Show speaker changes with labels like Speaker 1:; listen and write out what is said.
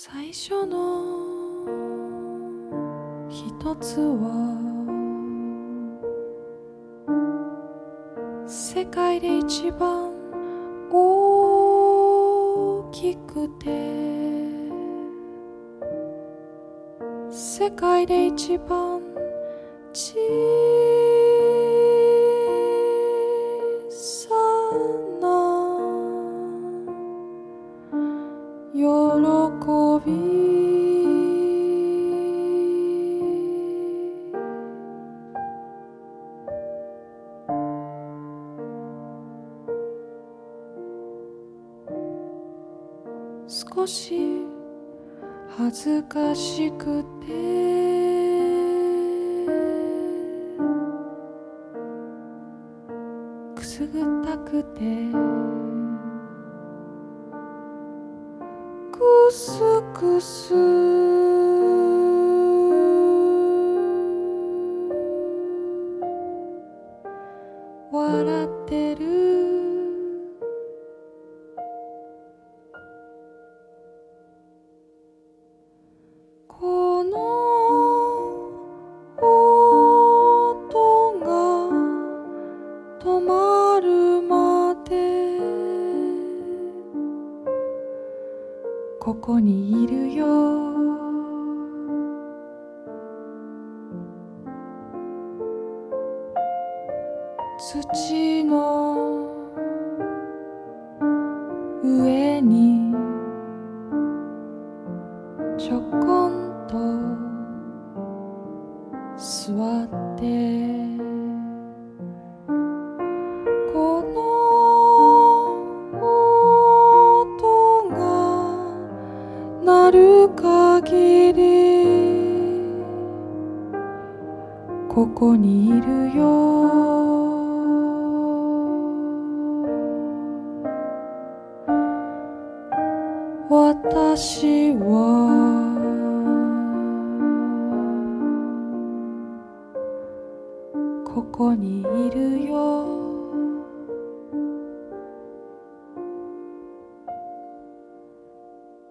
Speaker 1: 最初の一つは世界で一番大きくて世界で一番小さな喜び少し恥ずかしくてくすぐったくてくすくす笑ってるこの音が止まるまでここにいるよ土の上にちょこんと座ってこの音が鳴る限りここにいるよ私はここにいるよ